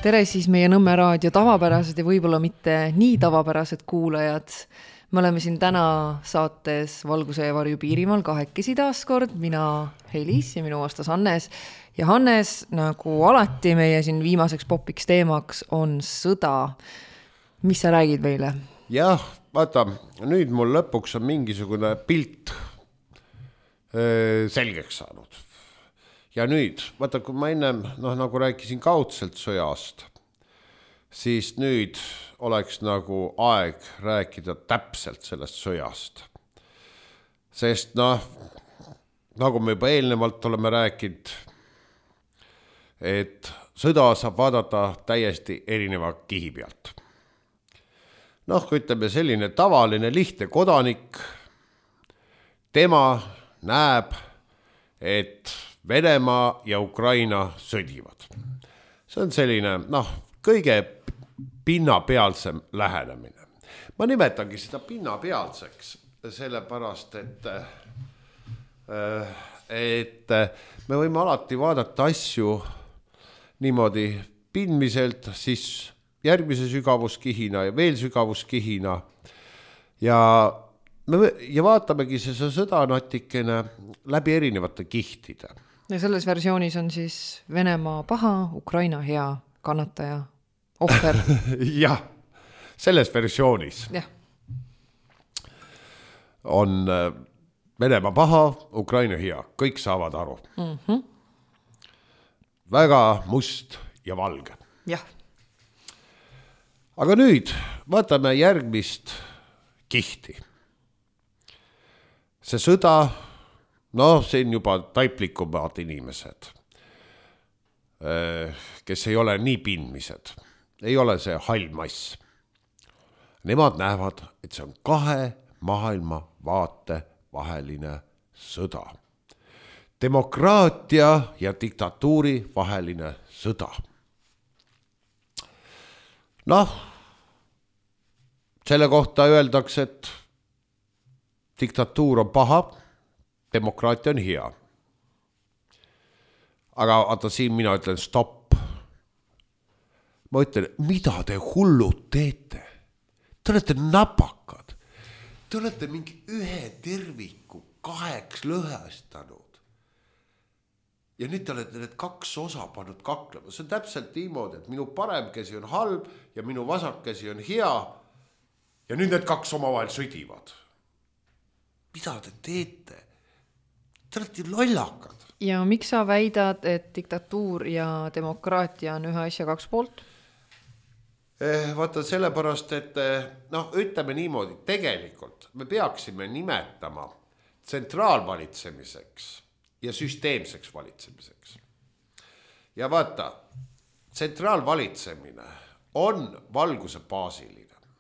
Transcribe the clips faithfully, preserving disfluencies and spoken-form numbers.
Tere siis meie Nõmme raadio tavapärased ja võib-olla mitte nii tavapärased kuulajad. Me oleme siin täna saates Valguse ja varju Piirimaal kahekesi taaskord, mina Helis ja minu vastas Hannes. Ja Hannes, nagu alati meie siin viimaseks popiks teemaks on sõda. Mis sa räägid meile? Jah, vaata, nüüd mul lõpuks on mingisugune pilt öö, selgeks saanud. Ja nüüd, vaata, kui ma ennem, noh, nagu rääkisin kaudselt sõjast, siis nüüd oleks nagu aeg rääkida täpselt sellest sõjast. Sest, noh, nagu me juba eelnevalt oleme rääkinud, et sõda saab vaadata täiesti erineva kihi pealt. Noh, kui ütleme selline tavaline lihtne kodanik, tema näeb, et Venemaa ja Ukraina sõdivad. See on selline, noh, kõige pinnapealsem lähenemine. Ma nimetangi seda pinnapealseks, sellepärast, et, et me võime alati vaadata asju niimoodi pindmiselt, siis järgmise sügavuskihina ja veel sügavuskihina ja me, ja vaatamegi see sõda natikene läbi erinevate kihtide. Ja selles versioonis on siis Venemaa paha, Ukraina hea, kannataja, ohver. Jah, selles versioonis jah. On Venemaa paha, Ukraina hea, kõik saavad aru. Mm-hmm. Väga must ja valge. Jah. Aga nüüd vaatame järgmist kihti. See sõda, no see on juba taiplikumad inimesed, kes ei ole nii pindmised, ei ole see hall mass. Nemad näevad, et see on kahe maailma vaate vaheline sõda. Demokraatia ja diktatuuri vaheline sõda. Noh, selle kohta öeldakse, et diktatuur on paha, demokraatia on hea. Aga vaata, siin mina ütlen stopp. Ma ütlen, mida te hullud teete? Te olete napakad. Te olete mingi ühe terviku kaheks lõhestanud. Ja nüüd te olete need kaks osa pannud kaklema. See on täpselt niimoodi, et minu parem käsi on halb ja minu vasak käsi on hea. Ja nüüd need kaks omavahel sõdivad. Mida te teete? Te olete lollakad. Ja miks sa väidad, et diktatuur ja demokraatia on ühe asja kaks poolt? Eh, vaata sellepärast, et noh, ütleme niimoodi, tegelikult me peaksime nimetama tsentraalvalitsemiseks ja süsteemseks valitsemiseks. Ja vaata, tsentraalvalitsemine on valguse baasiline.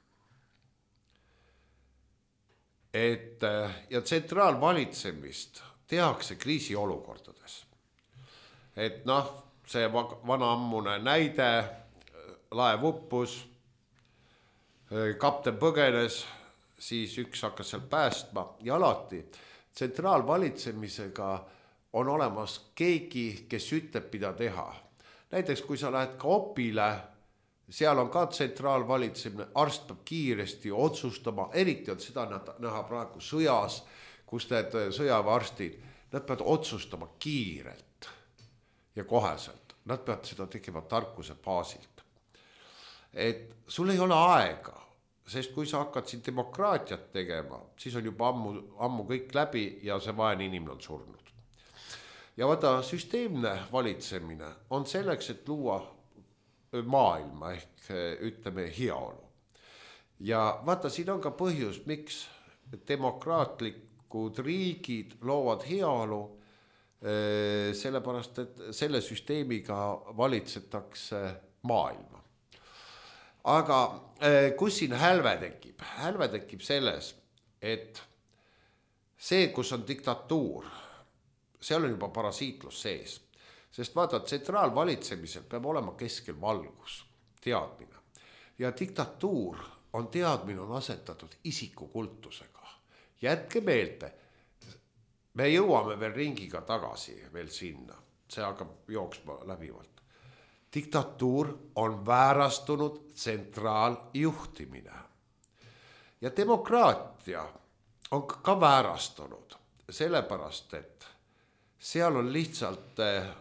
Et, ja tsentraalvalitsemist tehakse kriisiolukordades. Et noh, see vana ammune näide, laev uppus, kapten põgenes, siis üks hakkas seal päästma ja alati tsentraalvalitsemisega on olemas keegi, kes ütleb, mida teha. Näiteks, kui sa lähed ka opile, seal on ka tsentraalvalitsemine, arst peab kiiresti otsustama, eriti on seda näha praegu sõjas, kus need sõjaväearstid, nad peavad otsustama kiirelt ja koheselt. Nad peavad seda tegema tarkuse baasilt. Et sul ei ole aega, sest kui sa hakkad siin demokraatiat tegema, siis on juba ammu, ammu kõik läbi ja see vaene inimene on surnud. Ja vaata, süsteemne valitsemine on selleks, et luua maailma ehk ütleme heaolu. Ja vaata, siin on ka põhjus, miks demokraatlikud riigid loovad heaolu, sellepärast, et selle süsteemiga valitsetakse maailma. Aga kus siin hälve tekib? Hälve tekib selles, et see, kus on diktatuur, seal on juba parasiitlus sees. Sest vaata, tsentraalvalitsemisel peab olema keskel valgus, teadmine. Ja diktatuur on teadmine on asetatud isikukultusega. Jätke meelde, me jõuame veel ringiga tagasi veel sinna. See hakkab jooksma läbivalt. diktatuur on väärastunud tsentraaljuhtimine. Ja demokraatia on ka väärastunud, sellepärast, et seal on lihtsalt,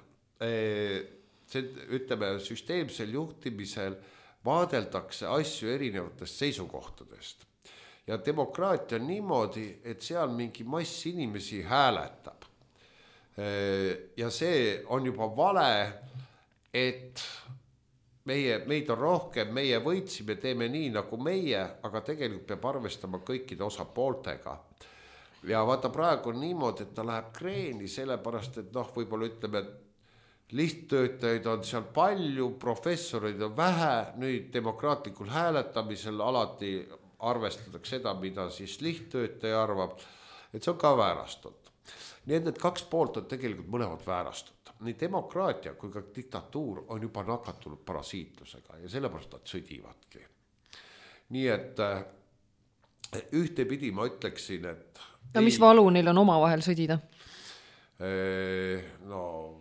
ütleme, süsteemsel juhtimisel vaadeldakse asju erinevatest seisukohtadest. Ja demokraatia on niimoodi, et seal mingi mass inimesi hääletab. Ja see on juba vale, et meie, meid on rohkem, meie võitsime, teeme nii nagu meie, aga tegelikult peab arvestama kõikide osapooltega. Ja vaata praegu on niimoodi, et ta läheb kreeni, sellepärast, et noh, võib-olla ütleme, lihttöötajaid on seal palju, professoreid on vähe, nüüd demokraatlikul hääletamisel alati arvestatakse seda, mida siis lihttöötaja arvab, et see on ka väärastatud. Nii et need kaks poolt on tegelikult mõlemad väärastatud. Nii demokraatia kui ka diktatuur on juba nakatunud parasiitlusega ja sellepärast nad sõdivadki. Nii et ühtepidi ma ütleksin, et... No mis valu neil on oma vahel sõdida? No...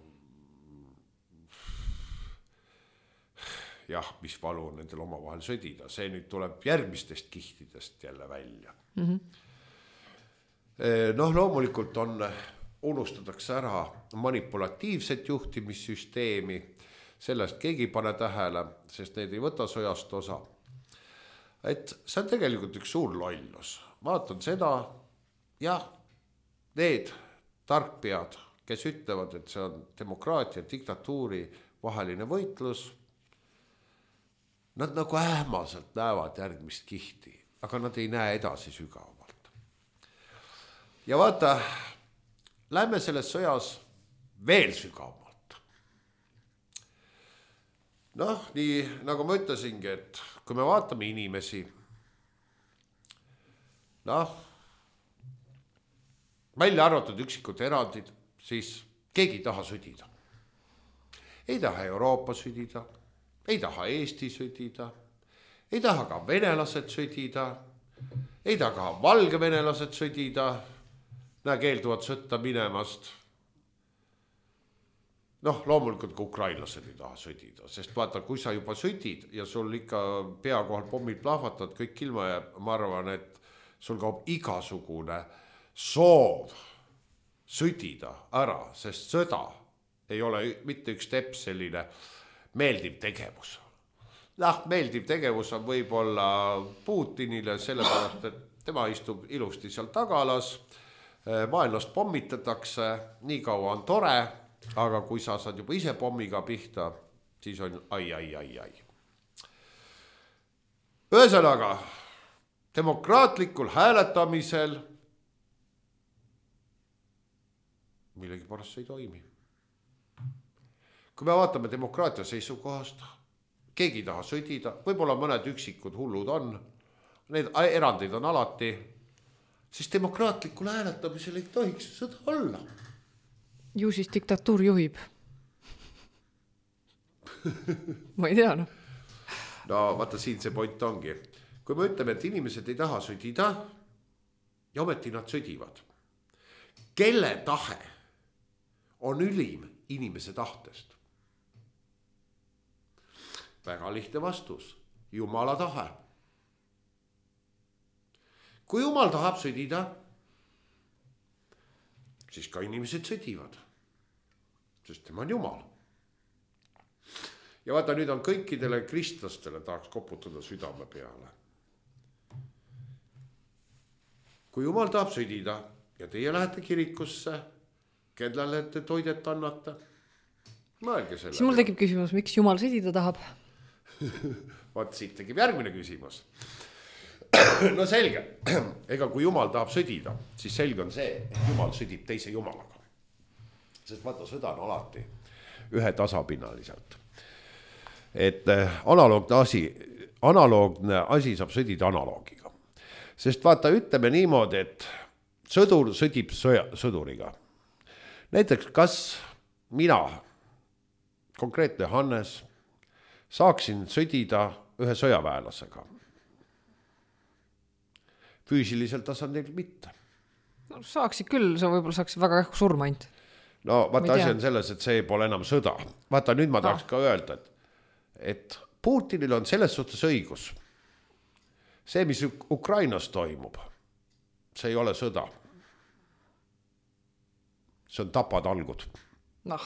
jah, mis valu on nendel oma vahel sõdida. See nüüd tuleb järgmistest kihtidest jälle välja. Mm-hmm. Noh, loomulikult on, unustatakse ära manipulatiivset juhtimissüsteemi, sellest keegi pane tähele, sest need ei võta sõjast osa. Et see on tegelikult üks suur lollus. Vaatan seda, jah, need tarkpead, kes ütlevad, et see on demokraatia, diktatuuri vaheline võitlus, nad nagu ähmaselt näevad järgmist kihti, aga nad ei näe edasi sügavalt. Ja vaata, lähme selles sõjas veel sügavalt. Noh, nii nagu ma ütlesingi, et kui me vaatame inimesi, noh, välja arvatud üksikud erandid, siis keegi ei taha sõdida. Ei taha Euroopa sõdida, ei taha Eesti sõdida, ei taha ka venelased sõdida, ei taha ka valgevenelased sõdida, näe keelduvad sõtta minemast. Noh, loomulikult ka ukrainlased ei taha sõdida, sest vaata, kui sa juba sõdid ja sul ikka pea kohal pommid plahvatad, kõik ilma jääb, ma arvan, et sul kaob igasugune soov sõdida ära, sest sõda ei ole mitte üks tepp selline meeldiv tegevus. Noh, meeldiv tegevus on võib-olla Putinile, sellepärast, et tema istub ilusti seal tagalas, vaenlast pommitatakse, nii kaua on tore, aga kui sa saad juba ise pommiga pihta, siis on ai, ai, ai, ai. Ühesõnaga, demokraatlikul hääletamisel millegi pärast ei toimi. Kui me vaatame demokraatia seisukohast, keegi ei taha sõdida, võib-olla mõned üksikud hullud on, need erandid on alati, siis demokraatlikul hääletamisel ei tohiks sõda olla. Ju siis diktatuur juhib. Ma ei tea, noh. No vaata, siin see point ongi. Kui me ütleme, et inimesed ei taha sõdida, ja ometi nad sõdivad. Kelle tahe on ülim inimese tahtest? Väga lihtne vastus. Jumala tahe. Kui Jumal tahab sõdida, siis ka inimesed sõdivad, sest tema on Jumal. Ja vaata, nüüd on kõikidele kristlastele tahaks koputada südame peale. Kui Jumal tahab sõdida ja teie lähete kirikusse, kellele te toidet annate, mõelge selle. Siis mul tekib küsimus, miks Jumal sõdida tahab? Vaat siit tekib järgmine küsimus. No selge, ega kui Jumal tahab sõdida, siis selge on see, et Jumal sõdib teise Jumalaga. Sest vaata, sõda on alati ühe tasapinnaliselt. Et analoogne asi, analoogne asi saab sõdida analoogiga. Sest vaata, ütleme niimoodi, et sõdur sõdib sõja, sõduriga. Näiteks, kas mina, konkreetne Hannes, saaksin sõdida ühe sõjaväelasega? Füüsilisel tasandil mitte. No, saaksid küll, sa võib-olla saaksid väga surma ainult. No vaata, asi on selles, et see pole enam sõda. Vaata, nüüd ma tahaks ka öelda, et et Putinil on selles suhtes õigus. See, mis Ukrainas toimub, see ei ole sõda. See on tapatalgud. Noh.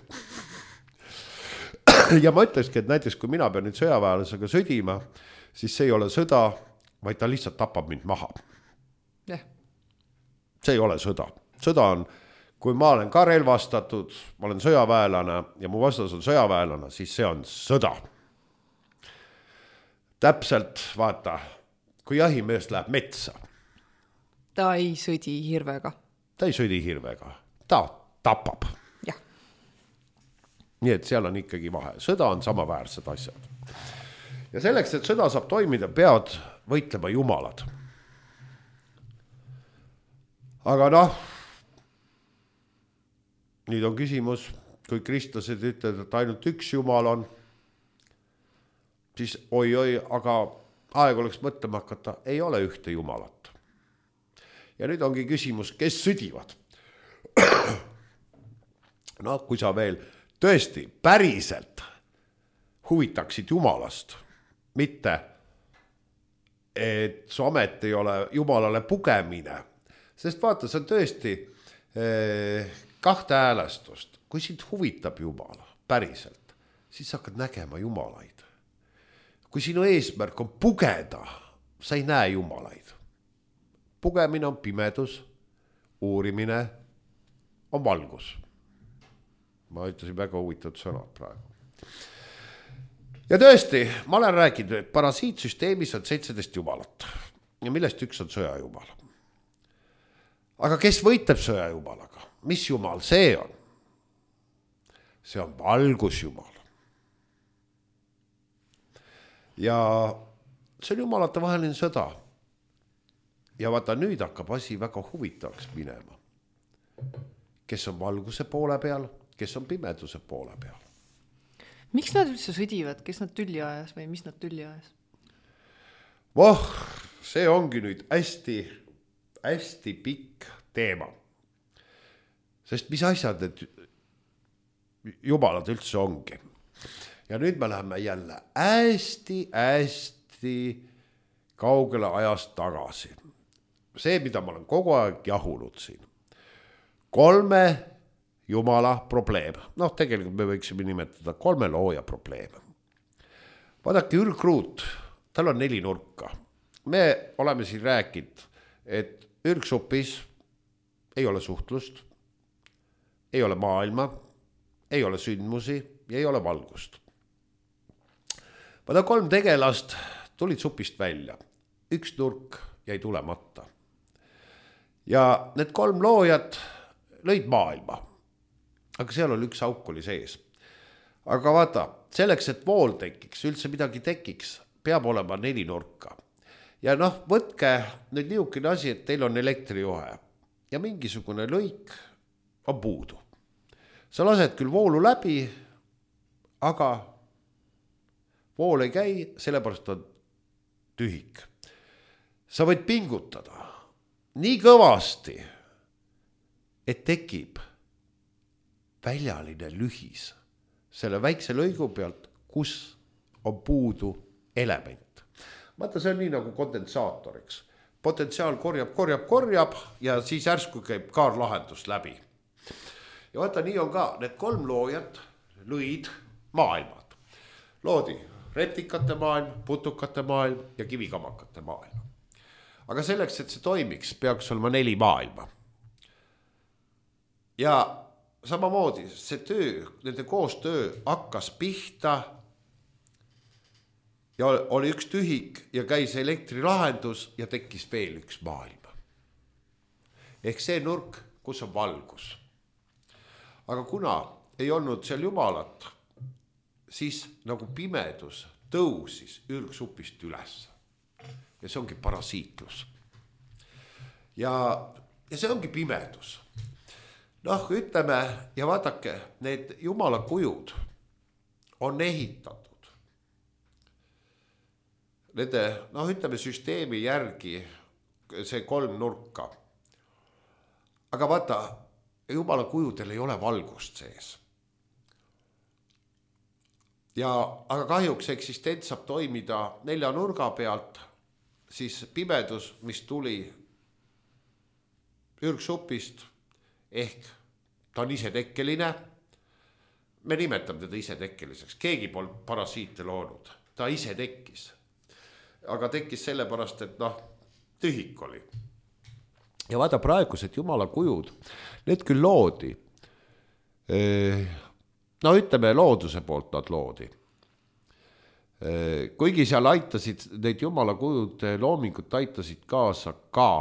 Ja ma ütleski, et näiteks kui mina pean nüüd sõjaväelasega sõdima, siis see ei ole sõda, vaid ta lihtsalt tapab mind maha. Yeah. See ei ole sõda. Sõda on, kui ma olen ka relvastatud, ma olen sõjaväelane ja mu vastas on sõjaväelane, siis see on sõda. Täpselt, vaata, kui jahimees läheb metsa. Ta ei sõdi hirvega. Ta ei sõdi hirvega. Ta tapab. Jah. Nii et seal on ikkagi vahe. Sõda on samaväärsed asjad. Ja selleks, et sõda saab toimida, peavad võitlema jumalad. Aga noh, nüüd on küsimus, kui kristlased ütlevad, et ainult üks jumal on, siis oi-oi, aga aeg oleks mõtlema hakata, ei ole ühte jumalat. Ja nüüd ongi küsimus, kes sõdivad? No, kui sa veel tõesti päriselt huvitaksid jumalast, mitte et su amet ei ole jumalale pugemine, sest vaata, see on tõesti eh, kahte häälestust. Kui sind huvitab jumala päriselt, siis sa hakkad nägema jumalaid. Kui sinu eesmärk on pugeda, sa ei näe jumalaid. Pugemine on pimedus, uurimine on valgus. Ma ütlesin väga huvitatud sõnad praegu. Ja tõesti, ma olen rääkinud, et parasiitsüsteemis on seitseteist jumalat ja millest üks on sõjajumal. Aga kes võitleb sõjajumalaga? Mis jumal see on? See on valgusjumal. Ja see on jumalate vaheline sõda. Ja vaata, nüüd hakkab asi väga huvitavaks minema. Kes on valguse poole peal, kes on pimeduse poole peal. Miks nad üldse sõdivad? Kes nad tülli ajas või mis nad tülli ajas? Voh, see ongi nüüd hästi, hästi pikk teema. Sest mis asjad need jumalad üldse ongi. Ja nüüd me läheme jälle hästi, hästi kaugele ajast tagasi. See, mida ma olen kogu aeg jahunud siin. Kolme jumala probleem. Noh, tegelikult me võiksime nimetada kolme looja probleem. Vaadake, ürgruut, tal on neli nurka. Me oleme siin rääkinud, et ürgsupis ei ole suhtlust, ei ole maailma, ei ole sündmusi ja ei ole valgust. Vaada, kolm tegelast tulid supist välja. Üks nurk jäi tulemata. Ja need kolm loojat lõid maailma. Aga seal oli üks auk oli sees. Aga vaata, selleks, et vool tekiks, üldse midagi tekiks, peab olema neli nurka. Ja noh, võtke nüüd niisugune asi, et teil on elektrijohe ja mingisugune lõik on puudu. Sa lased küll voolu läbi, aga vool ei käi, sellepärast on tühik. Sa võid pingutada nii kõvasti, et tekib väljaline lühis selle väikse lõigu pealt, kus on puudu element. Vaata, see on nii nagu kondensaatoriks. Potentsiaal korjab, korjab, korjab ja siis ärsku käib kaarlahendus läbi. Ja vaata, nii on ka, need kolm loojat lõid maailmad. Loodi reptikate maailm, putukate maailm ja kivikamakate maailm. Aga selleks, et see toimiks, peaks olema neli maailma. Ja samamoodi see töö, nende koostöö hakkas pihta ja oli üks tühik ja käis elektrilahendus ja tekkis veel üks maailm. Ehk see nurk, kus on valgus. Aga kuna ei olnud seal jumalat, siis nagu pimedus tõusis ürgsupist üles. Ja see ongi parasiitlus. Ja, ja see ongi pimedus. Noh, ütleme, ja vaadake, need jumala kujud on ehitatud. Nende, noh, ütleme, süsteemi järgi see kolm nurka. Aga vaata, jumala kujudel ei ole valgust sees. ja, aga kahjuks eksistents saab toimida nelja nurga pealt, siis pimedus, mis tuli ürgsupist, ehk ta on isetekkeline, me nimetame teda isetekkeliseks, keegi pole parasiite loonud, ta ise tekkis. Aga tekkis sellepärast, et noh, tühik oli. Ja vaata praegused jumala kujud, need küll loodi. No ütleme, looduse poolt nad loodi. Kuigi seal aitasid, need jumala kujud loomingut aitasid kaasa ka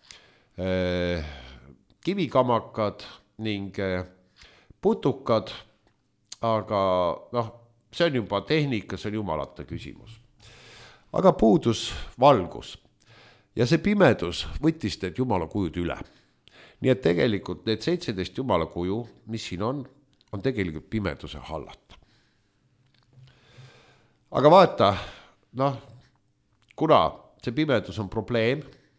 kivikamakad ning putukad, aga noh, see on juba tehnika, see on jumalate küsimus. Aga puudus valgus ja see pimedus võttis need jumala kujud üle. Nii et tegelikult need seitseteist jumala kuju, mis siin on, on tegelikult pimeduse hallata. Aga vaata, noh, kuna see pimedus on probleem,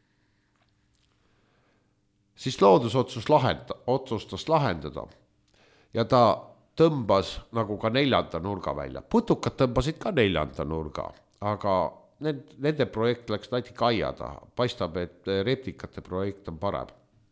siis loodus otsus lahenda, otsustas lahendada ja ta tõmbas nagu ka neljanda nurga välja. Putukad tõmbasid ka neljanda nurga, aga need, nende projekt läks natuke aia taha. Paistab, et replikate projekt on parem.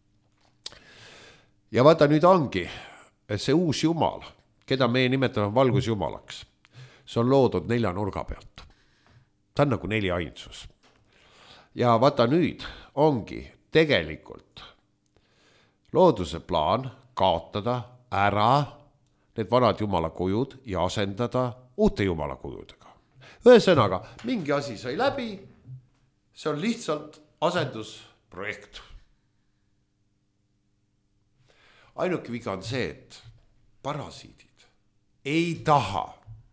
Ja vaata nüüd ongi see uus jumal, keda meie nimetame valgusjumalaks. See on loodud nelja nurga pealt. Ta on nagu neli ainsus. Ja vaata nüüd ongi tegelikult looduse plaan kaotada ära need vanad jumala kujud ja asendada uute jumala kujudega. Ühesõnaga, mingi asi sai läbi, see on lihtsalt asendusprojekt. Ainuke viga on see, et parasiidid ei taha,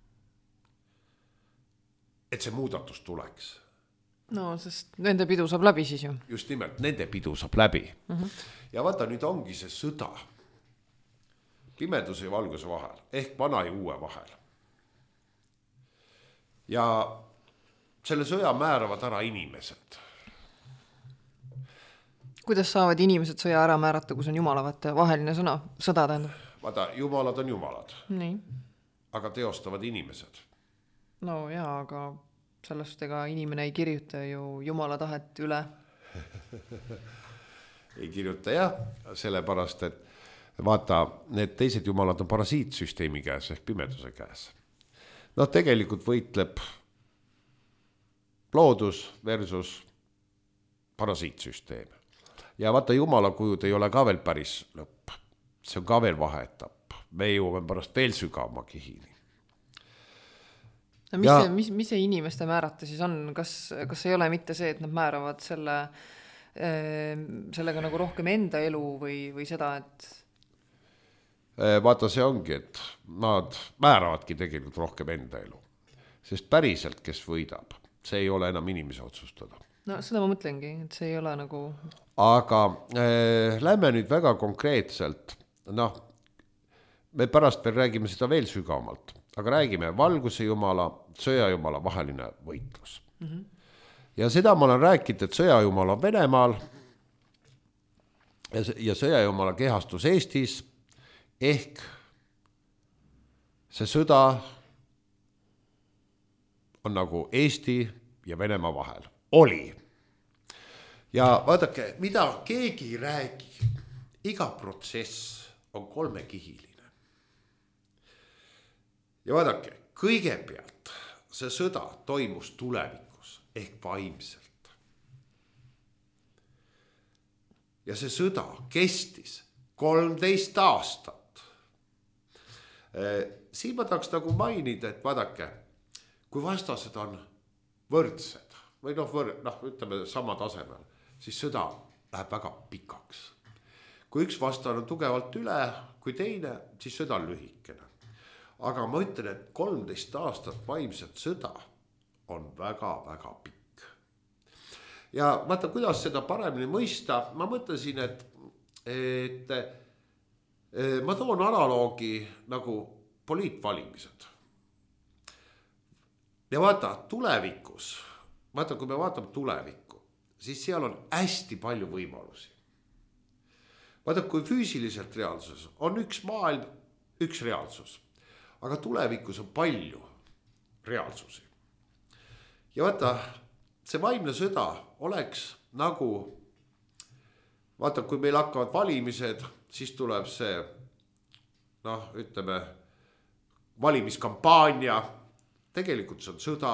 et see muudatus tuleks. No, sest nende pidu saab läbi siis ju. Just nimelt, nende pidu saab läbi. Mm-hmm. Ja vaata, nüüd ongi see sõda pimeduse ja valguse vahel, ehk vana ja uue vahel. Ja selle sõja määravad ära inimesed. Kuidas saavad inimesed sõja ära määrata, kus on jumalavate vaheline sõna, sõda tähendab? Vaata, jumalad on jumalad. Nii. Aga teostavad inimesed. No jaa, aga sellest ega inimene ei kirjuta ju jumala tahet üle. Ei kirjuta jah, sellepärast, et vaata, need teised jumalad on parasiitsüsteemi käes ehk pimeduse käes. No tegelikult võitleb loodus versus parasiitsüsteem. Ja vaata, jumala kujud ei ole ka veel päris lõpp. See on ka veel vaheetapp. Me jõuame pärast veel sügavama kihini. No mis, ja... see, mis, mis see inimeste määrata siis on? Kas, kas ei ole mitte see, et nad määravad selle, sellega nagu rohkem enda elu või, või seda, et... Vaata, see ongi, et nad määravadki tegelikult rohkem enda elu. Sest päriselt, kes võidab, see ei ole enam inimese otsustada. No seda ma mõtlengi, et see ei ole nagu... Aga äh, lähme nüüd väga konkreetselt, noh, me pärast veel räägime seda veel sügavamalt, aga räägime valguse jumala, sõjajumala vaheline võitlus. Mm-hmm. Ja seda ma olen rääkinud, et sõjajumala on Venemaal ja, ja sõjajumala kehastus Eestis, ehk see sõda on nagu Eesti ja Venemaa vahel. Oli. Ja vaadake, mida keegi räägi, iga protsess on kolmekihiline. Ja vaadake, kõigepealt see sõda toimus tulevikus ehk vaimselt. Ja see sõda kestis kolmteist aastat. Siin ma tahaks nagu mainida, et vaadake, kui vastased on võrdsed või noh, võr, noh ütleme sama tasemel, siis sõda läheb väga pikaks. Kui üks vastane on tugevalt üle, kui teine, siis sõda on lühikene. Aga ma ütlen, et kolmteist aastat vaimset sõda on väga-väga pikk. Ja vaata, kuidas seda paremini mõista, ma mõtlesin, et, et ma toon analoogi nagu poliitvalimised. Ja vaata, tulevikus, vaata, kui me vaatame tulevikku, siis seal on hästi palju võimalusi. Vaata, kui füüsiliselt reaalsus on üks maailm, üks reaalsus. Aga tulevikus on palju reaalsusi. ja vaata, see vaimne sõda oleks nagu, vaata, kui meil hakkavad valimised, siis tuleb see, noh, ütleme, valimiskampaania, tegelikult see on sõda.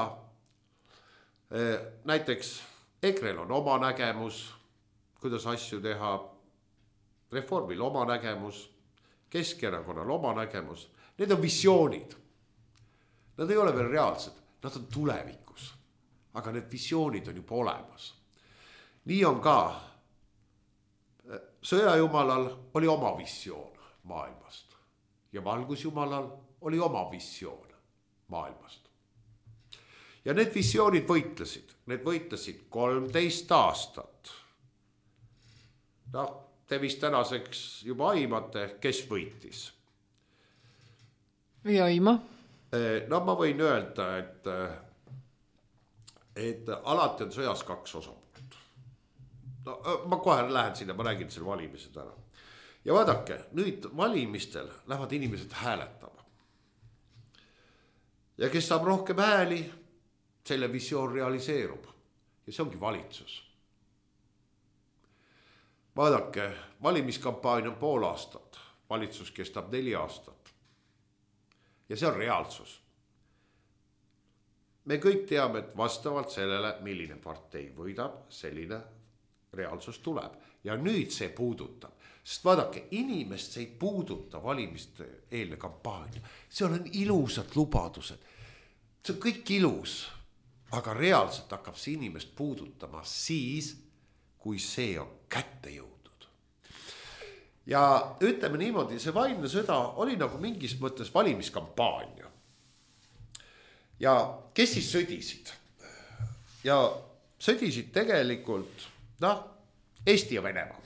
Näiteks Ekrel on oma nägemus, kuidas asju teha, Reformil oma nägemus, Keskerakonnal oma nägemus. Need on visioonid. Nad ei ole veel reaalsed, nad on tulevikus. Aga need visioonid on juba olemas. Nii on ka. Sõjajumalal oli oma visioon maailmast. Ja valgusjumalal oli oma visioon maailmast. Ja need visioonid võitlesid. Need võitlesid kolmteist aastat. Noh, te vist tänaseks juba aimate, kes võitis. Ei aima. No ma võin öelda, et, et alati on sõjas kaks osapoolt. No, ma kohe lähen sinna, ma räägin selle valimised ära. Ja vaadake, nüüd valimistel lähevad inimesed hääletama. Ja kes saab rohkem hääli, selle visioon realiseerub. Ja see ongi valitsus. Vaadake, valimiskampaania on pool aastat. Valitsus kestab neli aastat. Ja see on reaalsus. Me kõik teame, et vastavalt sellele, milline partei võidab, selline reaalsus tuleb. Ja nüüd see puudutab. Sest vaadake, inimest see ei puuduta valimiste eelne kampaania. See on ilusad lubadused. See on kõik ilus. Aga reaalselt hakkab see inimest puudutama siis, kui see on kätte jõudnud. Ja ütleme niimoodi, see vaimne sõda oli nagu mingis mõttes valimiskampaania. Ja kes siis sõdisid? Ja sõdisid tegelikult, noh, Eesti ja Venemaa.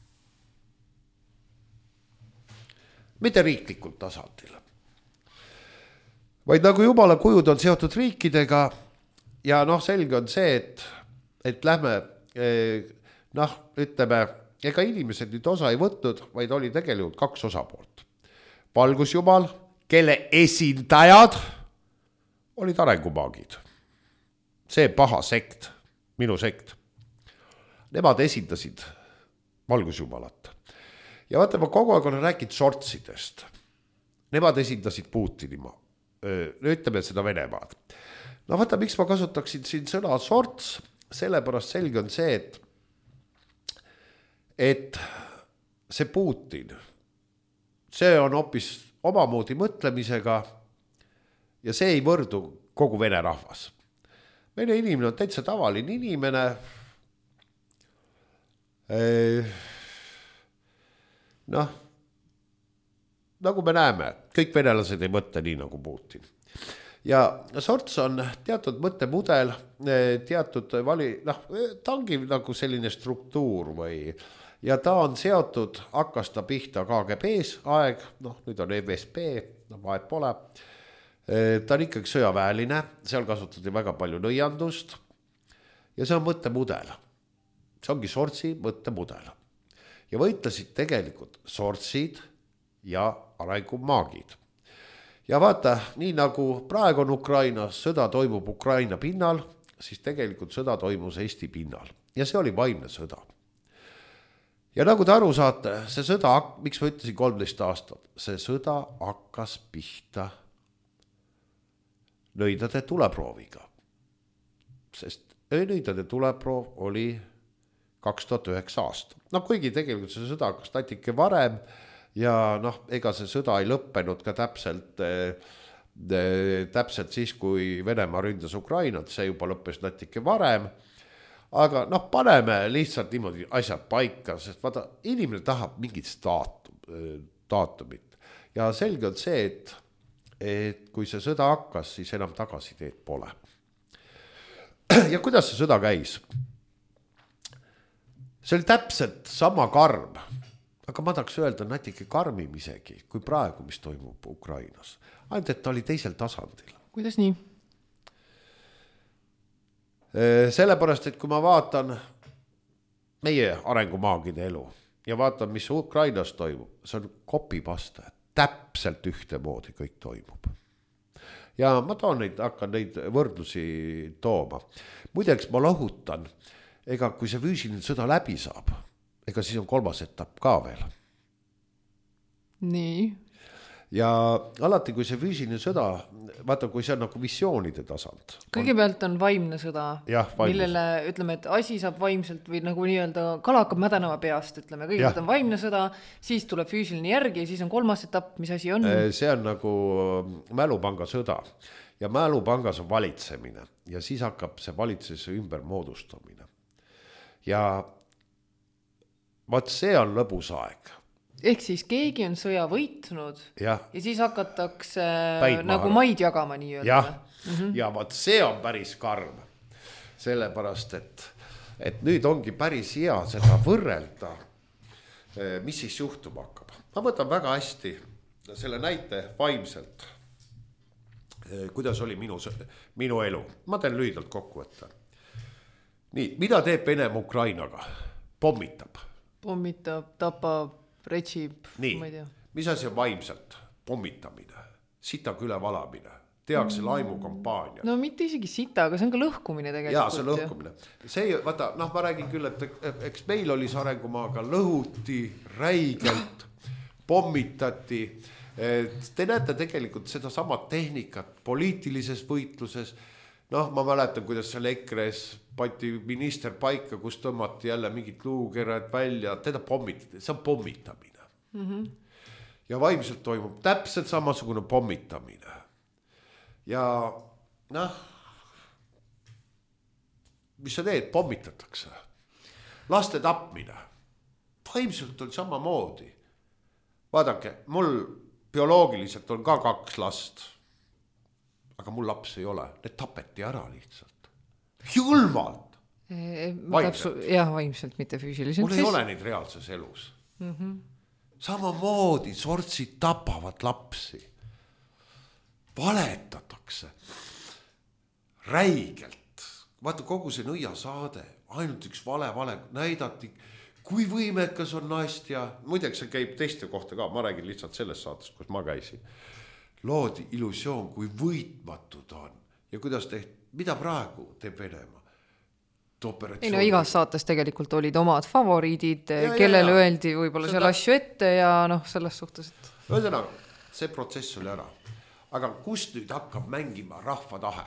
Mitte riiklikult tasandil. Vaid nagu jumala kujud on seotud riikidega. Ja noh, selge on see, et, et lähme, noh, ütleme, ega inimesed nüüd osa ei võtnud, vaid oli tegelikult kaks osapoolt. Valgusjumal, kelle esindajad olid arengumaagid. See paha sekt, minu sekt. Nemad esindasid valgusjumalat. Ja vaata, ma kogu aeg olen rääkinud sortsidest. Nemad esindasid Putinimaa, ütleme seda Venemaad. No vaata, miks ma kasutaksin siin sõna sorts, sellepärast selge on see, et, et see Putin, see on hoopis omamoodi mõtlemisega ja see ei võrdu kogu vene rahvas. Vene inimene on täitsa tavaline inimene. Noh, nagu me näeme, kõik venelased ei mõtle nii nagu Putin. Ja sorts on teatud mõttemudel, teatud vali, noh, ta ongi nagu selline struktuur või, ja ta on seotud, hakkas ta pihta K G B-s aeg, noh, nüüd on F S B, no vahet pole. Ta on ikkagi sõjaväeline, seal kasutati väga palju nõiandust ja see on mõttemudel. See ongi sortsi mõttemudel. Ja võitlesid tegelikult sortsid ja arengumaagid. Ja vaata, nii nagu praegu on Ukrainas, sõda toimub Ukraina pinnal, siis tegelikult sõda toimus Eesti pinnal. Ja see oli vaimne sõda. Ja nagu te aru saate, see sõda, miks ma ütlesin kolmteist aastat, see sõda hakkas pihta nõidade tuleprooviga. Sest nõidade tuleproov oli kaks tuhat üheksa aasta. No kuigi tegelikult see sõda hakkas natuke varem, ja noh, ega see sõda ei lõppenud ka täpselt, täpselt siis, kui Venemaa ründas Ukrainat, see juba lõppes natuke varem. Aga noh, paneme lihtsalt niimoodi asjad paika, sest vaata, inimene tahab mingit daatumit. Ja selge on see, et, et kui see sõda hakkas, siis enam tagasiteed pole. Ja kuidas see sõda käis? See oli täpselt sama karm. Aga ma tahaks öelda natuke karmim isegi, kui praegu, mis toimub Ukrainas. Ainult, et ta oli teisel tasandil. Kuidas nii? Sellepärast, et kui ma vaatan meie arengumaagide elu ja vaatan, mis Ukrainas toimub, see on kopipaste. Täpselt ühtemoodi kõik toimub. ja ma toon neid, hakkan neid võrdlusi tooma. Muideks ma lahutan, ega kui see füüsiline sõda läbi saab, ega siis on kolmas etapp ka veel. Nii. Ja alati, kui see füüsiline sõda, vaata, kui see on nagu visioonide tasand. Kõigepealt on vaimne sõda, jah, vaimne. millele ütleme, et asi saab vaimselt või nagu nii-öelda kala hakkab mädanema peast, ütleme, kõigepealt on vaimne sõda, siis tuleb füüsiline järgi ja siis on kolmas etapp, mis asi on? See on nagu mälupanga sõda ja mälupangas on valitsemine ja siis hakkab see valitsuse ümber moodustamine. Ja vaat see on lõbus aeg. Ehk siis keegi on sõja võitnud ja, ja siis hakatakse Päid nagu maha. Maid jagama nii öelda. Jah, mm-hmm. ja vaat see on päris karm. Sellepärast, et, et nüüd ongi päris hea seda võrrelda, mis siis juhtuma hakkab. Ma võtan väga hästi selle näite vaimselt, kuidas oli minu, minu elu. Ma teen lühidalt kokku võtta. Nii, mida teeb Venemaa Ukrainaga? Pommitab. Pommitab, tapab. Retsib, nii, ma ei tea. Mis asi on vaimselt? Pommitamine, sitaga üle valamine, tehakse mm. laimukampaania. No mitte isegi sita, aga see on ka lõhkumine tegelikult. Jaa, see on lõhkumine. See, vaata, noh, ma räägin küll, et eks meil oli Sarengumaaga lõhuti, räigelt, pommitati. Te näete tegelikult seda sama tehnikat poliitilises võitluses. Noh, ma mäletan, kuidas seal EKRE-s pati minister paika, kus tõmmati jälle mingid luukerad välja, teda pommitati, see on pommitamine. Mm-hmm. Ja vaimselt toimub täpselt samasugune pommitamine. Ja noh, mis sa teed, pommitatakse. Laste tapmine. Vaimselt on samamoodi. Vaadake, mul bioloogiliselt on ka kaks last, aga mul laps ei ole, need tapeti ära lihtsalt. Julmalt. Vaimselt. Jah, vaimselt, mitte füüsiliselt. Mul ei siis... ole neid reaalses elus. Mm-hmm. Samamoodi sortsid tapavad lapsi. Valetatakse. Räigelt. Vaata kogu see nõia saade, ainult üks vale, vale näidati, kui võimekas on Nastja. Muideks see käib teiste kohta ka, ma räägin lihtsalt sellest saatest, kus ma käisin. Loodi illusioon, kui võitmatud on ja kuidas tehti. Mida praegu teeb Venemaa? Ei no igas saates tegelikult olid omad favoriidid, ja, kellele ja, ja. Öeldi võib-olla seal asju ette ja noh, selles suhtes. Et... Ühesõnaga, see protsess oli ära. Aga kust nüüd hakkab mängima rahva tahe?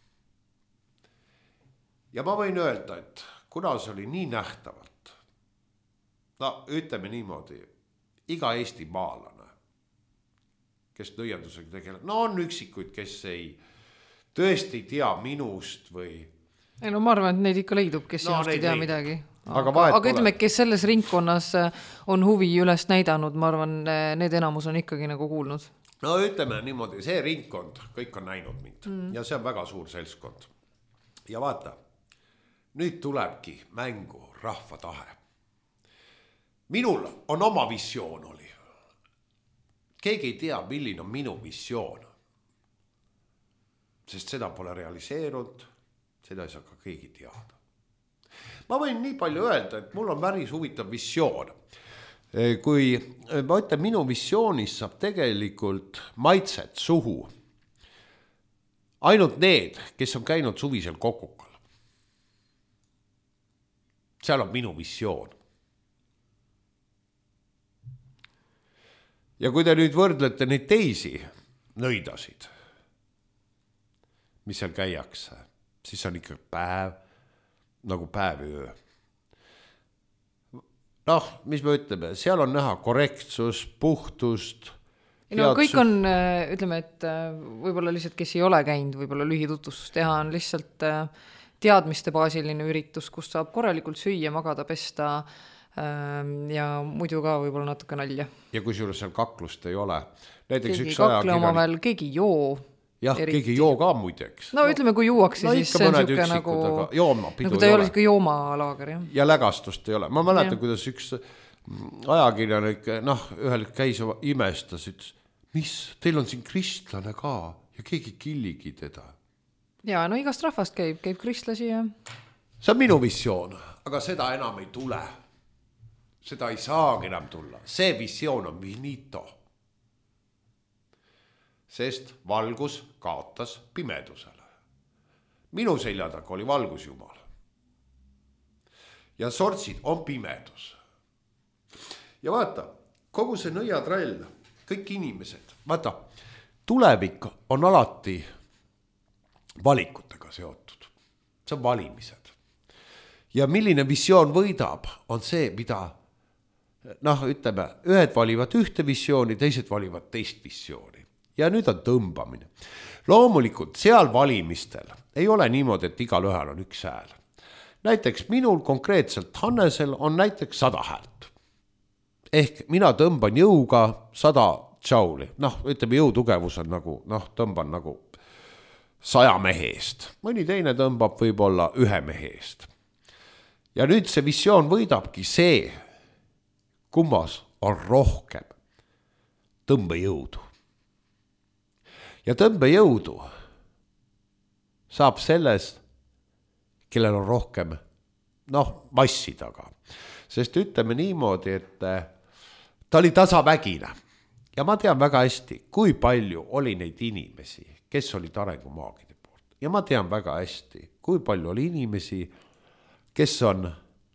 Ja ma võin öelda, et kuna see oli nii nähtavalt, no ütleme niimoodi, iga Eesti maalane, kes nõiendusega tegeleb, no on üksikuid, kes ei tõesti ei tea minust või... Ei no ma arvan, et neid ikka leidub, kes no, ei tea leidub. Midagi. Aga, aga, aga ütleme, kes selles ringkonnas on huvi üles näidanud, ma arvan, need enamus on ikkagi nagu kuulnud. No ütleme niimoodi, see ringkond, kõik on näinud mind mm. ja see on väga suur seltskond. Ja vaata, nüüd tulebki mängu rahva tahe. Minul on oma visioon oli. Keegi ei tea, milline on minu visioon. Sest seda pole realiseerunud, seda ei saa ka keegi teada. Ma võin nii palju öelda, et mul on päris huvitav visioon. Kui ma ütlen, minu visioonis saab tegelikult maitset suhu. Ainult need, kes on käinud suvisel kokukal. Seal on minu visioon. Ja kui te nüüd võrdlete neid teisi nõidasid, mis seal käiakse, siis on ikka päev, nagu päev ja öö. Noh, mis me ütleme, seal on näha korrektsus, puhtust. No kõik on, ütleme, et võib-olla lihtsalt, kes ei ole käinud, võib-olla lühitutvustus teha, on lihtsalt teadmiste baasiline üritus, kus saab korralikult süüa, magada, pesta ja muidu ka võib-olla natuke nalja. Ja kui juures seal kaklust ei ole. Näiteks keegi üks kakle oma veel, keegi joo. Jah, eriti. Keegi joo ka muideks. No ütleme, kui juuakse, no, siis see on siuke nagu, jooma, nagu ta ei ole siuke joomalaager. Jah. Ja lägastust ei ole. Ma mäletan, kuidas üks ajakirjanik, noh, ühel käis imestas, ütles, mis, teil on siin kristlane ka ja keegi killigi teda. Ja, no igast rahvast käib, käib kristlasi ja... See on minu visioon, aga seda enam ei tule. Seda ei saagi enam tulla. See visioon on finito. sest valgus kaotas pimedusele. Minu selja taga oli valgusjumal. Ja sortsid on pimedus. Ja vaata, kogu see nõiatrall, kõik inimesed, vaata, tulevik on alati valikutega seotud. See on valimised. Ja milline visioon võidab, on see, mida, noh, ütleme, ühed valivad ühte visiooni, teised valivad teist visiooni. Ja nüüd on tõmbamine. Loomulikult seal valimistel ei ole niimoodi, et igal ühel on üks hääl. Näiteks minul konkreetselt Hannesel on näiteks sada häält. Ehk mina tõmban jõuga sada džauli. Noh, ütleme, jõutugevus on nagu, noh, tõmban nagu saja mehe eest. Mõni teine tõmbab võib-olla ühe mehe eest. Ja nüüd see visioon võidabki see, kummas on rohkem tõmbejõudu. Ja tõmbejõudu saab sellest, kellel on rohkem, noh, massi taga. Sest ütleme niimoodi, et ta oli tasavägine. Ja ma tean väga hästi, kui palju oli neid inimesi, kes olid arengumaagide poolt. Ja ma tean väga hästi, kui palju oli inimesi, kes on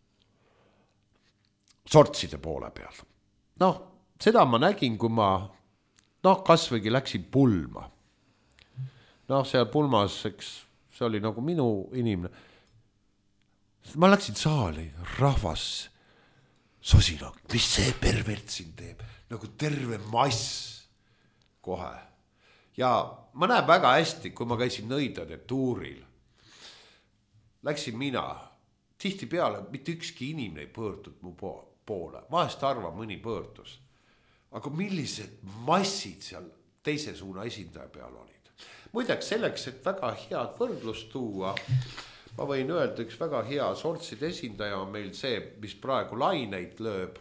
sortside poole peal. Noh, seda ma nägin, kui ma, noh, kasvõigi läksin pulma. Noh, seal pulmas, eks, see oli nagu minu inimene. Ma läksin saali, rahvas, sosina, mis see pervert siin teeb? Nagu terve mass kohe. Ja ma näen väga hästi, kui ma käisin nõidade tuuril. Läksin mina, tihti peale, mitte ükski inimene ei pöördud mu poole. Vahest arva mõni pöördus. Aga millised massid seal teise suuna esindaja peal olid? Muideks selleks, et väga head võrdlust tuua, ma võin öelda, üks väga hea sortside esindaja on meil see, mis praegu laineid lööb.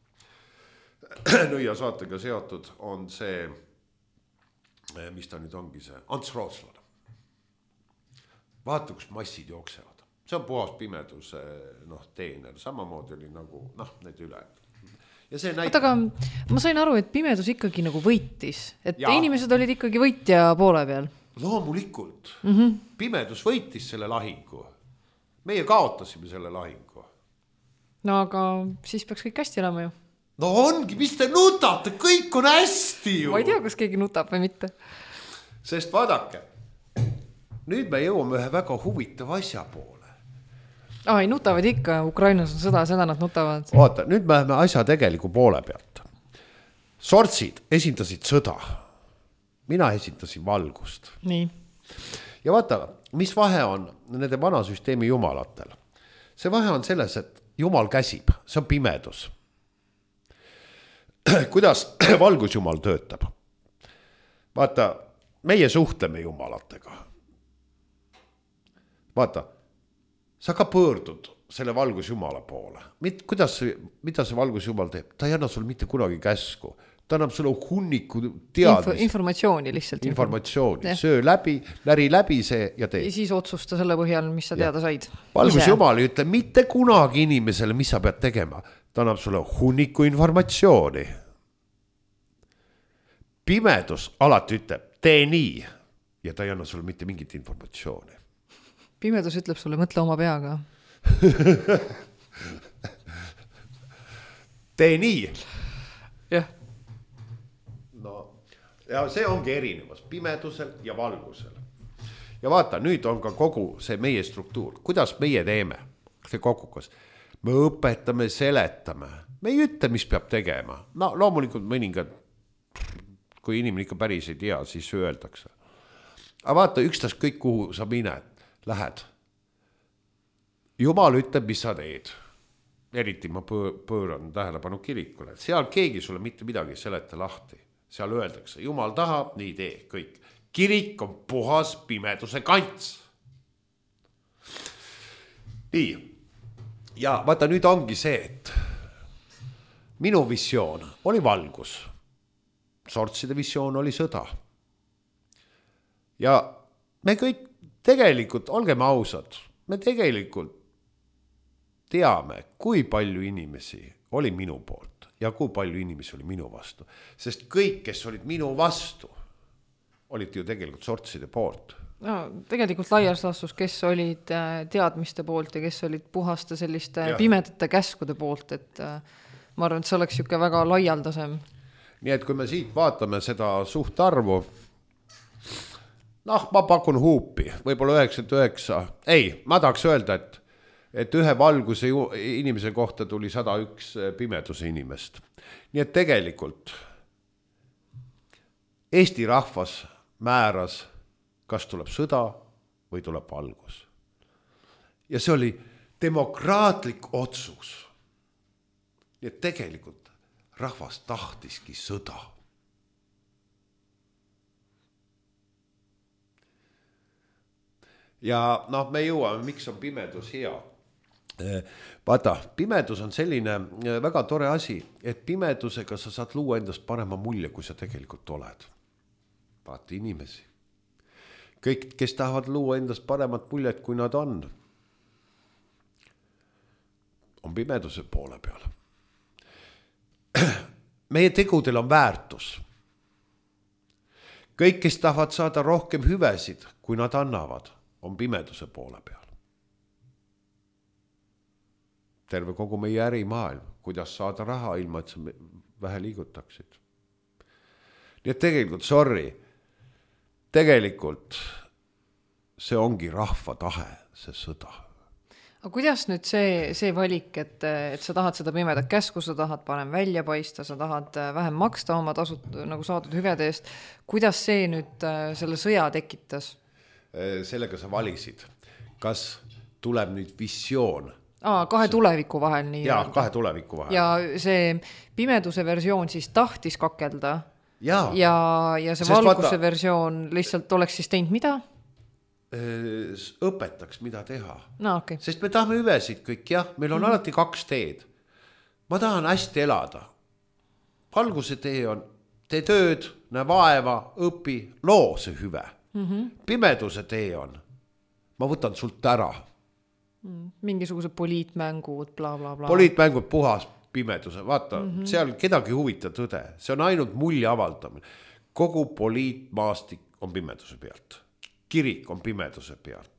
Nõia saatega seotud on see, mis ta nüüd ongi see, Ants Rootslane. Vaata, kus massid jooksevad. See on puhas pimeduse, noh, teener. Samamoodi oli nagu, noh, need üle. Ja see näit... Aga ma sain aru, et pimedus ikkagi nagu võitis. Et ja. Inimesed olid ikkagi võitja poole peal. Loomulikult. Mm-hmm. Pimedus võitis selle lahingu. Meie kaotasime selle lahingu. No aga siis peaks kõik hästi olema ju. No ongi, mis te nutate, kõik on hästi ju. Ma ei tea, kas keegi nutab või mitte. Sest vaadake, nüüd me jõuame ühe väga huvitava asja poole. Aa, ei nutavad ikka, Ukrainas on sõda, seda nad nutavad. Vaata, nüüd me läheme asja tegeliku poole pealt. Sortsid esindasid sõda. Mina esindasin valgust. Nii. Ja vaata, mis vahe on nende vanasüsteemi jumalatel? See vahe on selles, et jumal käsib, see on pimedus. Kuidas valgusjumal töötab? Vaata, meie suhtleme jumalatega. Vaata, sa ka pöördud selle valgusjumala poole. Kuidas, mida see valgusjumal teeb? Ta ei anna sul mitte kunagi käsku. Ta annab sulle hunniku teadmist. Info, informatsiooni lihtsalt. Informatsiooni. Ja. Söö läbi, läri läbi see ja tee. Ja siis otsusta selle põhjal, mis sa teada said. Valgusjumal ei ütle mitte kunagi inimesele, mis sa pead tegema. Ta annab sulle hunniku informatsiooni. Pimedus alati ütleb, tee nii. Ja ta ei anna sulle mitte mingit informatsiooni. Pimedus ütleb sulle, mõtle oma peaga. tee nii. Jah. No, ja see ongi erinevas pimedusel ja valgusel. Ja vaata, nüüd on ka kogu see meie struktuur. Kuidas meie teeme? See kogukas. Me õpetame, seletame. Me ei ütle, mis peab tegema. No loomulikult mõningad, kui inimene ikka päris ei tea, siis öeldakse. Aga vaata, ükstas kõik, kuhu sa mined, lähed. Jumal ütleb, mis sa teed. Eriti ma pööran tähelepanu kirikule. Seal keegi sulle mitte midagi seleta lahti. Seal öeldakse, Jumal tahab, nii tee, kõik. Kirik on puhas pimeduse kants. Nii. Ja vaata, nüüd ongi see, et minu visioon oli valgus. Sortside visioon oli sõda. Ja me kõik tegelikult, olgem ausad, me tegelikult teame, kui palju inimesi oli minu poolt ja kui palju inimesi oli minu vastu. Sest kõik, kes olid minu vastu, olid ju tegelikult sortside poolt. No, tegelikult laias laastus, kes olid teadmiste poolt ja kes olid puhaste selliste ja. pimedate käskude poolt, et ma arvan, et see oleks siuke väga laialdasem. Nii et kui me siit vaatame seda suhtarvu, noh, ma pakun huupi, võib-olla üheksakümmend üheksa, ei, ma tahaks öelda, et, et ühe valguse inimese kohta tuli sada üks pimeduse inimest. Nii et tegelikult Eesti rahvas määras, kas tuleb sõda või tuleb valgus. Ja see oli demokraatlik otsus. Nii et tegelikult rahvas tahtiski sõda. Ja noh, me jõuame, miks on pimedus hea. Vaata, pimedus on selline väga tore asi, et pimedusega sa saad luua endast parema mulje, kui sa tegelikult oled. Vaata inimesi. Kõik, kes tahavad luua endast paremat muljet, kui nad on, on pimeduse poole peal. Meie tegudel on väärtus. Kõik, kes tahavad saada rohkem hüvesid, kui nad annavad, on pimeduse poole peal. Terve kogu meie ärimaailm, kuidas saada raha ilma, et sa vähe liigutaksid. Nii et tegelikult, sorry, tegelikult see ongi rahva tahe, see sõda. Aga kuidas nüüd see, see valik, et, et sa tahad seda pimedat käsku, sa tahad parem välja paista, sa tahad vähem maksta oma tasud, nagu saadud hüvede eest, kuidas see nüüd selle sõja tekitas? Sellega sa valisid. Kas tuleb nüüd visioon? Aa, kahe tuleviku vahel nii. Jaa, kahe tuleviku vahel. Ja see pimeduse versioon siis tahtis kakelda. Ja, ja, ja see Sest valguse vaata, versioon lihtsalt oleks siis teinud mida? Õpetaks, mida teha. No, okay. Sest me tahame hüvesid kõik, jah, meil on mm-hmm. alati kaks teed. Ma tahan hästi elada. Valguse tee on, tee tööd, näe vaeva, õpi, loo see hüve. Mm-hmm. Pimeduse tee on, ma võtan sult ära. Mm, mingisugused poliitmängud, bla, bla, bla. Poliitmängud puhas pimeduse, vaata, mm-hmm. seal kedagi huvita tõde, see on ainult mulje avaldamine. Kogu poliitmaastik on pimeduse pealt. Kirik on pimeduse pealt.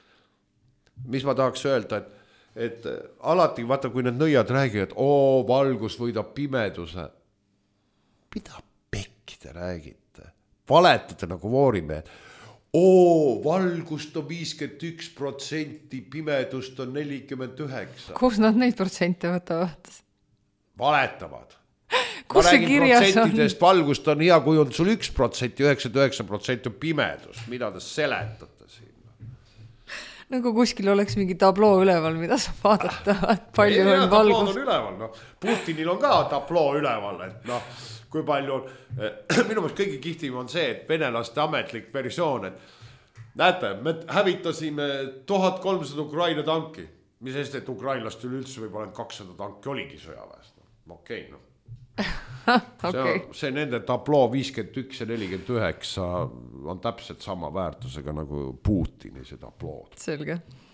Mis ma tahaks öelda, et, et alati, vaata, kui need nõiad räägivad, oo, valgus võidab pimeduse. Mida pekki te räägite? Valetate nagu voorimehed. Oo, valgust on viiskümmend üks protsenti, pimedust on nelikümmend üheksa. Kus nad neid protsente võtavad? Valetavad. Kus ma see räägin kirjas protsentidest, on? Valgust on hea, kui on sul üks protsent, üheksakümmend üheksa protsenti on pimedust. Mida te seletate siin? Nagu kuskil oleks mingi tabloo üleval, mida sa vaadata, palju ei, on jah, valgus. On üleval, no. Putinil on ka tabloo üleval, et noh, kui palju on, minu meelest kõige kihtim on see, et venelaste ametlik versioon, et näete, me hävitasime tuhat kolmsada Ukraina tanki, mis eest, et ukrainlastel üldse võib olla kakssada tanki oligi sõjaväest. Okei, noh. Okay. See, on, see nende tabloo viiskümmend üks ja nelikümmend üheksa on täpselt sama väärtusega nagu Putini see tablood. Selge.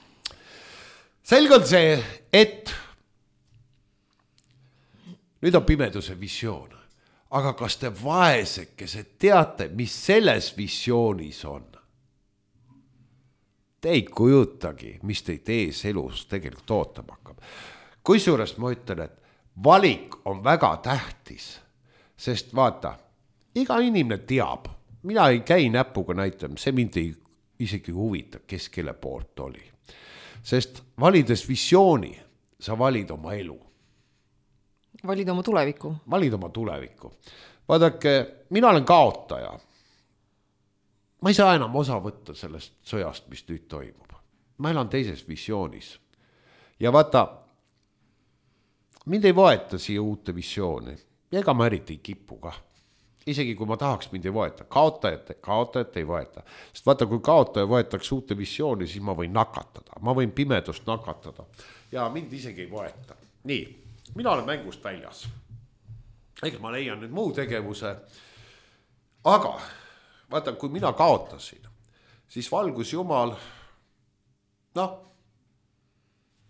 Selge on see, et nüüd on pimeduse visioon. Aga kas te vaesekesed teate, mis selles visioonis on? Te ei kujutagi, mis teid ees elus tegelikult ootama hakkab. Kusjuures ma ütlen, et valik on väga tähtis, sest vaata, iga inimene teab, mina ei käi näpuga näitama, see mind ei isegi huvita, kes kelle poolt oli. Sest valides visiooni, sa valid oma elu. Valid oma tuleviku. Valid oma tuleviku. Vaadake, mina olen kaotaja. Ma ei saa enam osa võtta sellest sõjast, mis nüüd toimub. Ma elan teises visioonis. Ja vaata, mind ei võeta siia uute visiooni. Ega ma eriti ei kipu ka. Isegi kui ma tahaks, mind ei võeta. Kaotajate, kaotajate ei võeta. Sest vaata, kui kaotaja võetaks uute visiooni, siis ma võin nakatada. Ma võin pimedust nakatada. Ja mind isegi ei võeta. Nii, mina olen mängust väljas. Ega ma leian nüüd muu tegevuse. Aga, vaata, kui mina kaotasin, siis valgus Jumal, noh,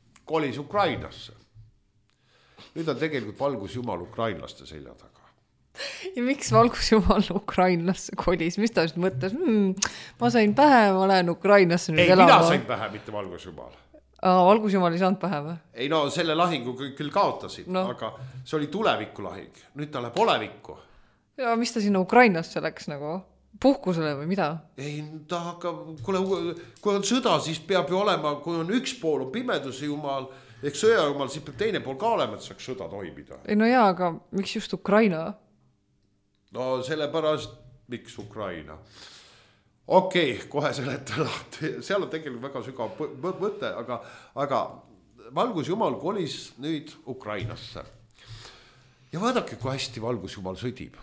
kolis Ukrainasse. Nüüd on tegelikult valgus Jumal ukrainlaste selja taga. Ja miks valgusjumal Ukrainasse kolis? Mis ta just mõtles? Hmm, ma sain pähe, ma lähen Ukrainasse nüüd ei, elama. mina sain pähe, mitte valgusjumal. Aa, valgusjumal ei saanud pähe või? Ei no selle lahingu küll kaotasid, no. Aga see oli tuleviku lahing. Nüüd ta läheb olevikku. Ja mis ta sinna Ukrainasse läks nagu? Puhkusele või mida? Ei, ta hakkab, kuule, kui on sõda, siis peab ju olema, kui on üks pool on pimeduse jumal, ehk sõjajumal, siis peab teine pool ka olema, et saaks sõda toimida. Ei no jaa, aga miks just Ukraina? No sellepärast, miks Ukraina? Okei, okay, kohe seletada. Seal on tegelikult väga sügav mõte, aga, aga valgusjumal kolis nüüd Ukrainasse. Ja vaadake, kui hästi valgusjumal sõdib.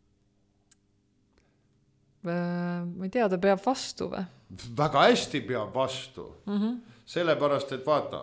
Ma ei tea, ta peab vastu või? Väga hästi peab vastu. Mm-hmm. Sellepärast, et vaata,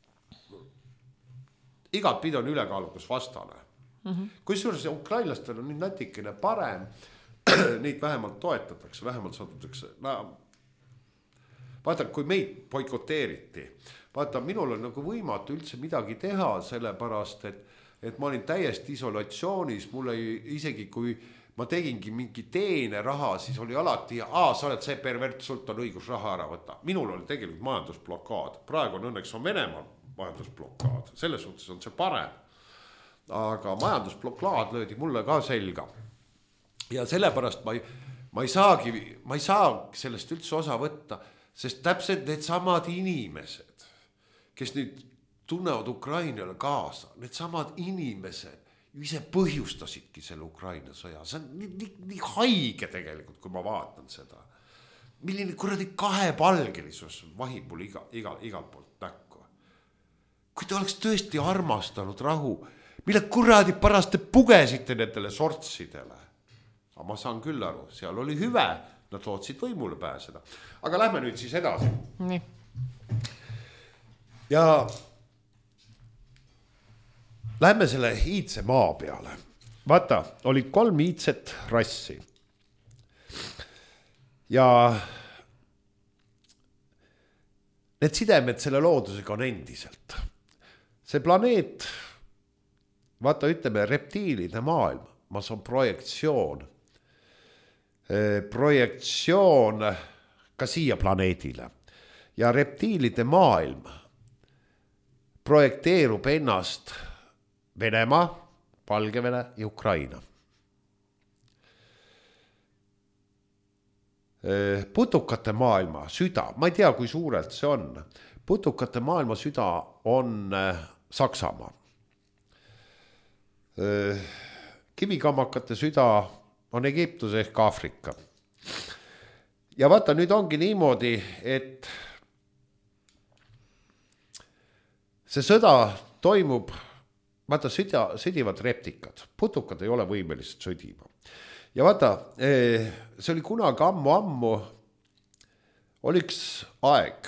igat pidi on ülekaalukas vastane. Mm-hmm. Kui suures ukrainlastel on nüüd natikene parem, neid vähemalt toetatakse, vähemalt saadetakse. No, vaata, kui meid boikoteeriti, vaata, minul on nagu võimatu üldse midagi teha, sellepärast, et, et ma olin täiesti isolatsioonis, mulle isegi kui ma tegingi mingi teene raha, siis oli alati, aa, sa oled see pervert, sult on õigus raha ära võtta. Minul oli tegelikult majandusblokaad. Praegu on õnneks on Venemaa majandusblokaad. Selles suhtes on see parem. Aga majandusblokaad löödi mulle ka selga. Ja sellepärast ma ei, ma ei saagi, ma ei saa sellest üldse osa võtta, sest täpselt need samad inimesed, kes nüüd tunnevad Ukrainale kaasa, need samad inimesed, ise põhjustasidki selle Ukraina sõja. See on nii, nii, nii haige tegelikult, kui ma vaatan seda. Milline kuradi kahepalgelisus vahib mul iga, iga, igal poolt näkku. Kui te oleks tõesti armastanud rahu, mille kuradi pärast te pugesite nendele sortsidele. Aga ma saan küll aru, seal oli hüve, nad lootsid võimule pääseda. Aga lähme nüüd siis edasi. Nii. Ja lähme selle iidse maa peale. Vaata, olid kolm iidset rassi. Ja need sidemed selle loodusega on endiselt. See planeet, vaata, ütleme, reptiilide maailm, ma saan projektsioon. Projektsioon ka siia planeedile. Ja reptiilide maailm projekteerub ennast Venemaa, Valgevene ja Ukraina. Putukate maailma süda, ma ei tea, kui suurelt see on. Putukate maailma süda on Saksamaa. Kivikammakate süda on Egiptus ehk Aafrika. Ja vaata, nüüd ongi niimoodi, et see sõda toimub, vaata, sõda, sõdivad reptikad. Putukad ei ole võimelised sõdima. Ja vaata, see oli kunagi ammu-ammu, oli üks aeg,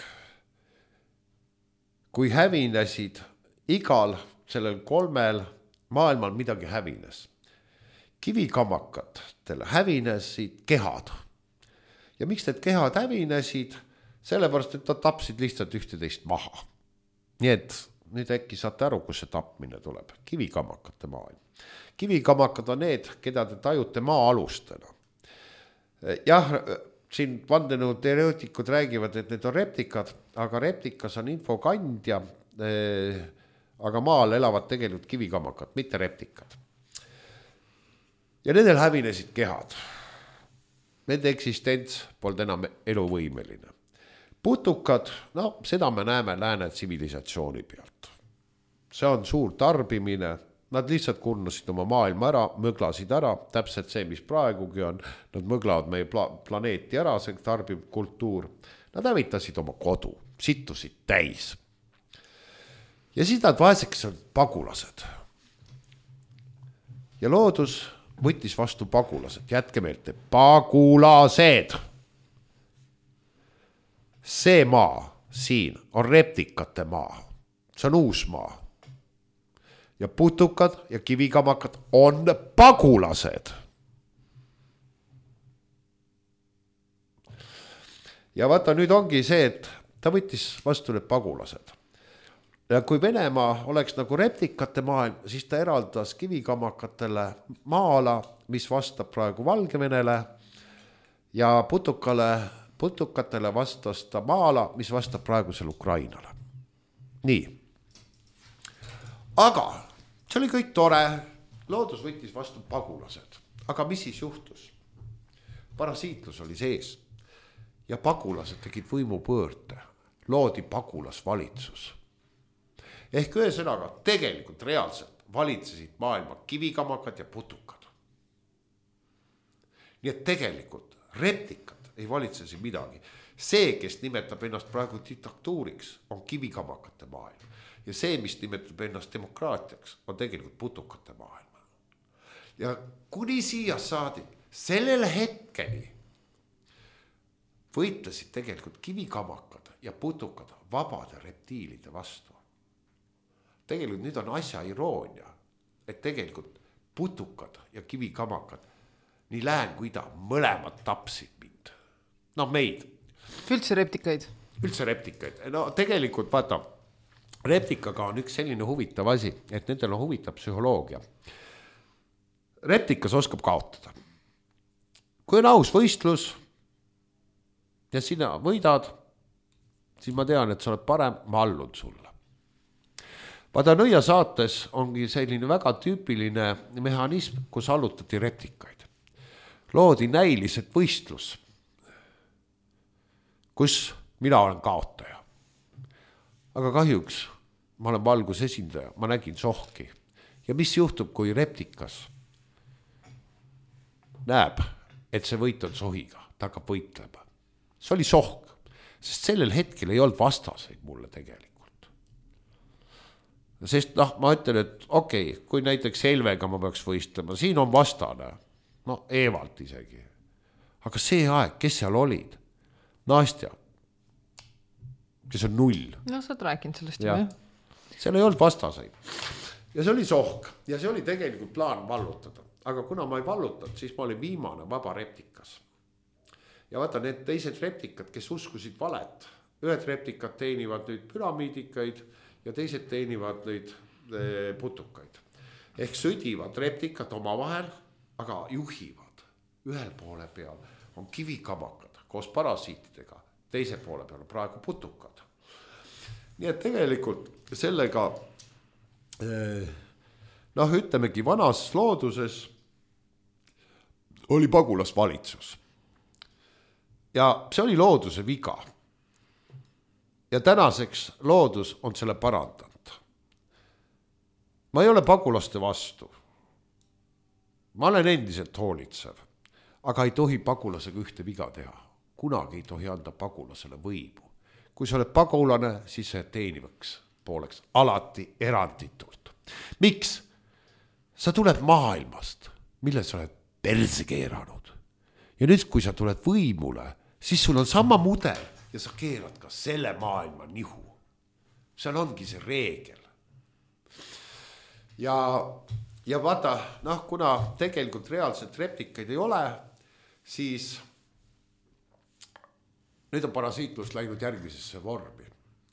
kui hävinesid igal sellel kolmel maailmal midagi hävines. Kivikammakatele hävinesid kehad. Ja miks need kehad hävinesid? Sellepärast, et ta tapsid lihtsalt ühteteist maha. Nii et nüüd äkki saate aru, kus see tapmine tuleb. Kivikammakate maailm. Kivikammakad on need, keda te tajute maa alustena. Jah, siin vandenõu teoreetikud räägivad, et need on reptikad, aga reptikas on infokandja, aga maal elavad tegelikult kivikammakad, mitte reptikad. Ja nendel hävinesid kehad. Nende eksistents polnud enam eluvõimeline. Putukad, no seda me näeme lääne tsivilisatsiooni pealt. See on suur tarbimine. Nad lihtsalt kurnasid oma maailma ära, mõglasid ära, täpselt see, mis praegugi on. Nad mõglavad meie pla- planeeti ära, see tarbib kultuur. Nad hävitasid oma kodu, sittusid täis. Ja siis nad vaeseks on pagulased. Ja loodus võttis vastu pagulased. Jätke meelde, pagulased. See maa siin on reptikate maa. See on uus maa. Ja putukad ja kivikammakad on pagulased. Ja vaata, nüüd ongi see, et ta võttis vastu need pagulased. ja kui Venemaa oleks nagu replikate maailm, siis ta eraldas kivikamakatele maa-ala, mis vastab praegu Valgevenele ja putukale, putukatele vastas ta maa-ala, mis vastab praegusel Ukrainale. Nii. Aga see oli kõik tore, loodus võttis vastu pagulased, aga mis siis juhtus? Parasiitlus oli sees ja pagulased tegid võimupöörde, loodi pagulasvalitsus. Ehk ühesõnaga tegelikult reaalselt valitsesid maailma kivikamakad ja putukad. Nii et tegelikult replikad ei valitsesi midagi. See, kes nimetab ennast praegu diktatuuriks, on kivikamakate maailm. Ja see, mis nimetab ennast demokraatiaks, on tegelikult putukate maailm. Ja kuni siia saadik, sellel hetkeni võitlesid tegelikult kivikamakad ja putukad vabade reptiilide vastu. Tegelikult nüüd on asja iroonia, et tegelikult putukad ja kivikamakad nii lään kui ida mõlemad tapsid mind. No meid. Üldse reptikaid? Üldse reptikaid. No tegelikult vaata, reptikaga on üks selline huvitav asi, et nendel on huvitav psühholoogia. Reptikas oskab kaotada. Kui on aus võistlus ja sina võidad, siis ma tean, et sa oled parem, ma allun sulle. Vaata Nõia saates ongi selline väga tüüpiline mehhanism, kus allutati reptikaid. Loodi näiliselt võistlus, kus mina olen kaotaja. Aga kahjuks ma olen valgus esindaja, ma nägin sohki. Ja mis juhtub, kui reptikas näeb, et see võit on sohiga, ta hakkab võitlema. See oli sohk, sest sellel hetkel ei olnud vastaseid mulle tegelikult. Sest noh, ma ütlen, et okei, okay, kui näiteks Helvega ma peaks võistlema, siin on vastane, no Evalt isegi. Aga see aeg, kes seal olid? Nastja, kes on null. No sa oled rääkinud sellest juba, jah? Seal ei olnud vastaseid. Ja see oli sohk ja see oli tegelikult plaan vallutada. Aga kuna ma ei vallutanud, siis ma olin viimane vaba reptikas. Ja vaata, need teised reptikad, kes uskusid valet, ühed reptikad teenivad nüüd püramiidikaid ja teised teenivad nüüd putukaid. Ehk sõdivad reptikad oma vahel, aga juhivad. Ühel poole peal on kivikamakad koos parasiitidega, teise poole peal on praegu putukad. Nii et tegelikult sellega, noh ütlemegi vanas looduses oli pagulasvalitsus. Ja see oli looduse viga. Ja tänaseks loodus on selle parandanud. Ma ei ole pagulaste vastu. Ma olen endiselt hoolitsev, aga ei tohi pagulasega ühte viga teha. Kunagi ei tohi anda pagulasele võimu. Kui sa oled pagulane, siis see teenivaks pooleks alati eranditult. Miks? Sa tuled maailmast, mille sa oled perse keeranud. Ja nüüd, kui sa tuled võimule, siis sul on sama mudel ja sa keerad ka selle maailma nihu. Seal ongi see reegel. Ja, ja vaata, noh, kuna tegelikult reaalselt replikaid ei ole, siis nüüd on parasiitlus läinud järgmisesse vormi.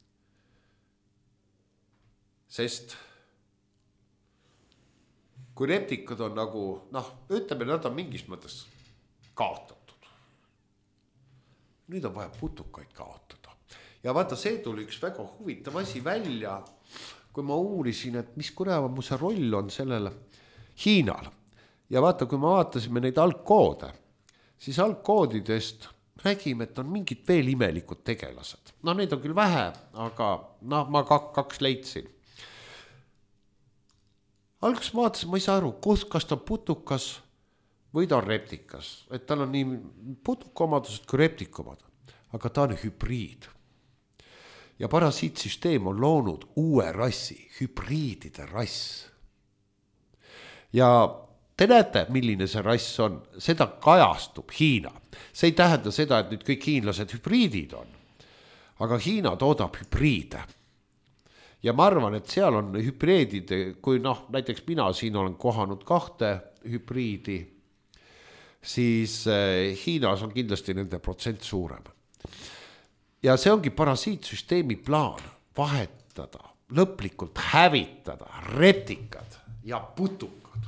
Sest kui reptikad on nagu, noh, ütleme, nad on mingis mõttes kaotatud. Nüüd on vaja putukaid kaotada. Ja vaata, see tuli üks väga huvitav asi välja, kui ma uurisin, et mis kureva mu see roll on sellele Hiinal. Ja vaata, kui ma vaatasime neid algkoode, siis algkoodidest nägime, et on mingid veel imelikud tegelased. No neid on küll vähe, aga noh, ma kaks leidsin. Alguses ma vaatasin, ma ei saa aru, kas ta on putukas või ta on reptikas. Et tal on nii putukomadused kui reptikomad, aga ta on hübriid. Ja parasiitsüsteem on loonud uue rassi, hübriidide rass. Ja te näete, milline see rass on, seda kajastub Hiina. See ei tähenda seda, et nüüd kõik hiinlased hübriidid on, aga Hiina toodab hübriide. Ja ma arvan, et seal on hübriidide, kui noh, näiteks mina siin olen kohanud kahte hübriidi, siis Hiinas on kindlasti nende protsent suurem. Ja see ongi parasiitsüsteemi plaan vahetada lõplikult hävitada reptikad ja putukad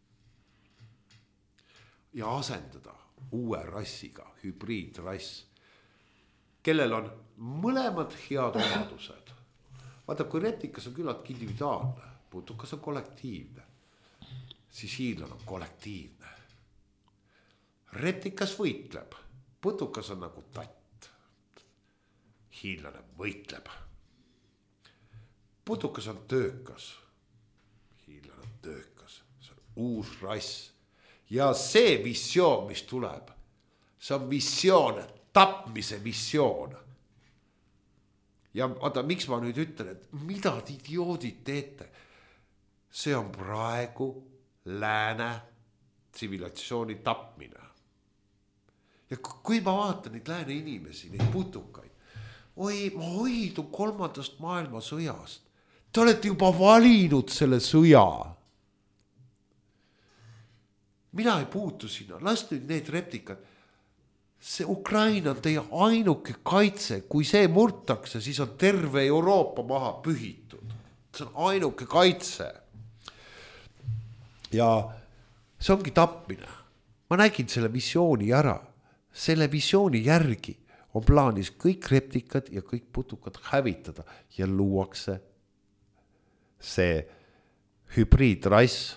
ja asendada uue rassiga, hübriidrass, kellel on mõlemad head omadused. Vaata, kui reptikas on küllaltki individuaalne, putukas on kollektiivne, siis hiinlane on kollektiivne. Reptikas võitleb, putukas on nagu tatt. Hiinlane võitleb. Putukas on töökas, hiinlane on töökas, see on uus rass. Ja see visioon, mis tuleb, see on visioon, tapmise visioon. Ja vaata, miks ma nüüd ütlen, et mida idioodid teete? See on praegu lääne tsivilisatsiooni tapmine. Ja kui ma vaatan neid lääne inimesi, neid putukaid, oi, ma hoidun kolmandast maailma sõjast. Te olete juba valinud selle sõja. Mina ei puutu sinna, las nüüd need reptikad. See Ukraina on teie ainuke kaitse, kui see murtakse, siis on terve Euroopa maha pühitud. See on ainuke kaitse. Ja see ongi tapmine. Ma nägin selle visiooni ära. Selle visiooni järgi on plaanis kõik reptikad ja kõik putukad hävitada ja luuakse see hübriidrass.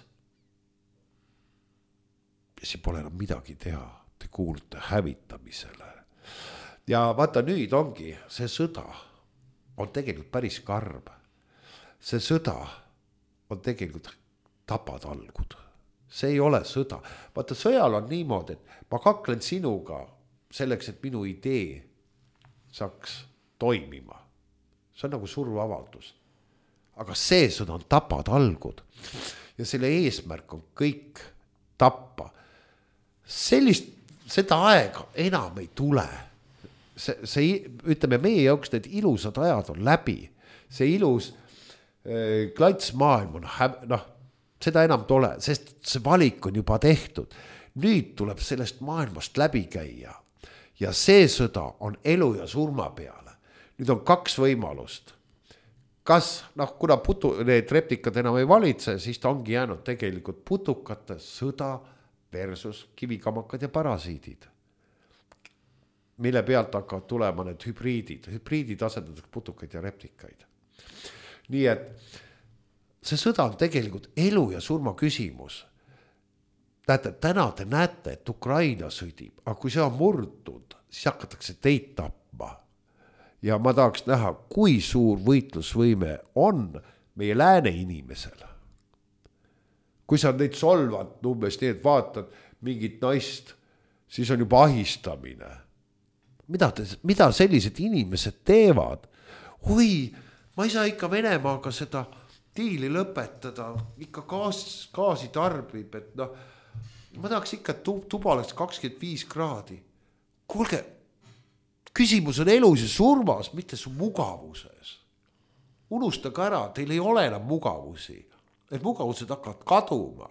Ja siin pole enam midagi teha. Te kuulute hävitamisele. Ja vaata, nüüd ongi, see sõda on tegelikult päris karm. See sõda on tegelikult tapatalgud. See ei ole sõda. Vaata, sõjal on niimoodi, et ma kaklen sinuga selleks, et minu idee saaks toimima. See on nagu survavaldus. Aga see sõda on tapatalgud. Ja selle eesmärk on kõik tappa. Sellist seda aega enam ei tule. See, see, ütleme, meie jaoks need ilusad ajad on läbi. See ilus äh, klantsmaailm on, noh, seda enam tole, sest see valik on juba tehtud. Nüüd tuleb sellest maailmast läbi käia. Ja see sõda on elu ja surma peale. Nüüd on kaks võimalust. Kas, noh, kuna putu, need reptikad enam ei valitse, siis ta ongi jäänud tegelikult putukate sõda versus kivikamakad ja parasiidid, mille pealt hakkavad tulema need hübriidid. Hübriidid asendatakse putukaid ja reptikaid. Nii et see sõda on tegelikult elu ja surma küsimus. Näete, täna te näete, et Ukraina sõdib, aga kui see on murtud, siis hakatakse teid tapma. Ja ma tahaks näha, kui suur võitlusvõime on meie lääne inimesele. Kui sa neid solvad umbes nii, et vaatad mingit naist, siis on juba ahistamine. Mida, te, mida sellised inimesed teevad? Oi, ma ei saa ikka Venemaaga seda diili lõpetada, ikka gaas, gaasi tarbib, et noh, ma tahaks ikka, et tuba oleks kakskümmend viis kraadi. Kuulge, küsimus on elus ja surmas, mitte su mugavuses. Unustage ära, teil ei ole enam mugavusi. Need mugavused hakkavad kaduma.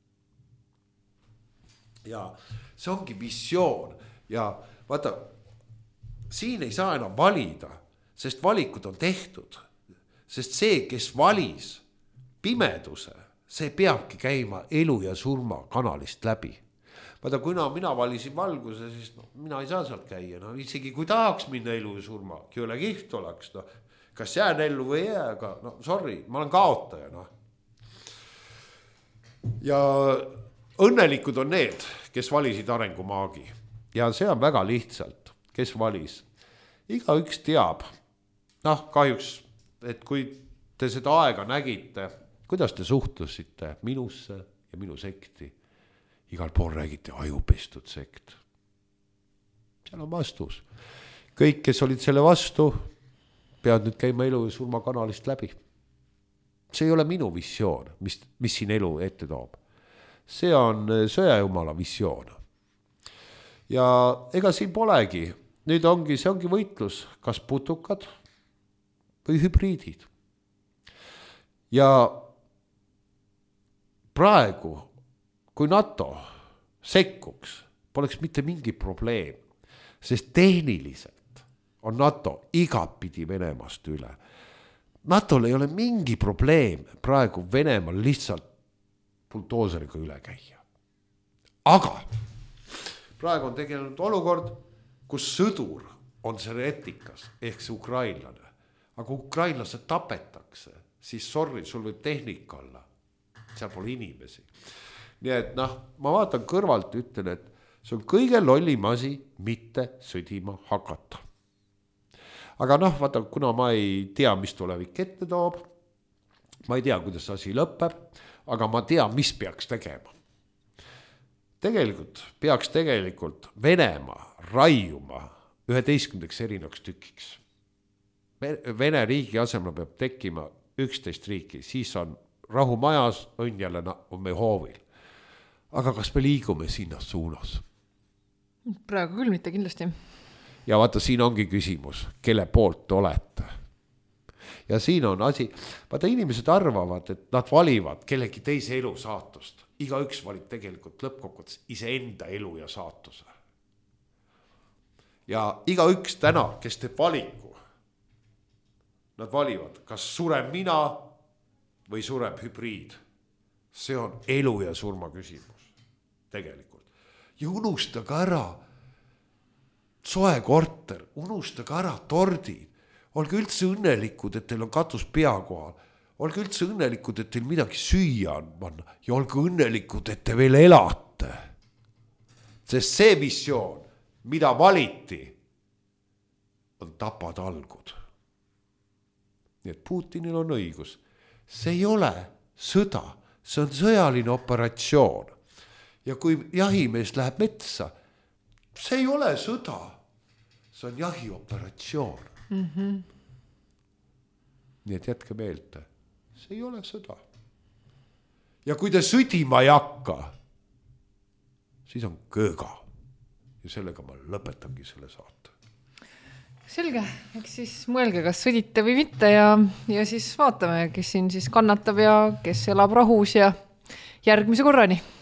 Ja see ongi visioon. Ja vaata, siin ei saa enam valida, sest valikud on tehtud. Sest see, kes valis pimeduse, see peabki käima elu ja surma kanalist läbi. Vaata, kui no, mina valisin valguse, siis no, mina ei saa sealt käia. No, isegi kui tahaks minna elu ja surma, küll kiht oleks. No, kas jään ellu või ei, aga no, sorry, ma olen kaotaja. No. Ja õnnelikud on need, kes valisid arengumaagi. Ja see on väga lihtsalt, kes valis. Iga üks teab, noh, kahjuks, et kui te seda aega nägite, kuidas te suhtlusite minusse ja minu sekti, igal pool räägite ajupestud sekt. Seal on vastus. Kõik, kes olid selle vastu, peavad nüüd käima elu ja surma kanalist läbi. See ei ole minu visioon, mis, mis siin elu ette toob. See on sõjajumala visioon. Ja ega siin polegi. Nüüd ongi, see ongi võitlus, kas putukad või hübriidid. Ja praegu, kui NATO sekkuks, poleks mitte mingi probleem, sest tehniliselt on NATO igapidi Venemaast üle. NATOl ei ole mingi probleem praegu Venemaal lihtsalt buldooseriga üle käia. Aga praegu on tegelenud olukord, kus sõdur on see etikas ehk see ukrainlane. Aga ukrainlased tapetakse, siis sorry, sul võib tehnika olla. Seal pole inimesi. Nii et noh, ma vaatan kõrvalt, ütlen, et see on kõige lollim asi mitte sõdima hakata. Aga noh, vaata, kuna ma ei tea, mis tulevik ette toob, ma ei tea, kuidas asi lõpeb, aga ma tean, mis peaks tegema. Tegelikult peaks tegelikult Venemaa raiuma üheteistkümneks erinevaks tükiks. Vene riigi asemel peab tekkima üksteist riiki, siis on rahu majas, õnn jälle on me hoovil. Aga kas me liigume sinna suunas? Praegu küll mitte kindlasti. Ja vaata, siin ongi küsimus, kelle poolt olete. Ja siin on asi, vaata inimesed arvavad, et nad valivad kellegi teise elu saatust. Iga üks valib tegelikult lõppkokkuvõttes iseenda elu ja saatuse. Ja iga üks täna, kes teeb valiku, nad valivad, kas sureb mina või sureb hübriid. See on elu ja surma küsimus. Tegelikult. Ja unustage ära soe korter, unustage ära tordid. Olge üldse õnnelikud, et teil on katus pea kohal. Olge üldse õnnelikud, et teil midagi süüa on panna. Ja olge õnnelikud, et te veel elate. Sest see visioon, mida valiti, on tapatalgud. Nii et Putinil on õigus. See ei ole sõda, see on sõjaline operatsioon. Ja kui jahimees läheb metsa, see ei ole sõda, see on jahioperatsioon. Mm-hmm. Nii et jätke meelde, see ei ole sõda. Ja kui te sõdima ei hakka, siis on kööga. Ja sellega ma lõpetangi selle saate. Selge, eks siis mõelge, kas sõdite või mitte ja, ja siis vaatame, kes siin siis kannatab ja kes elab rahus ja järgmise korrani.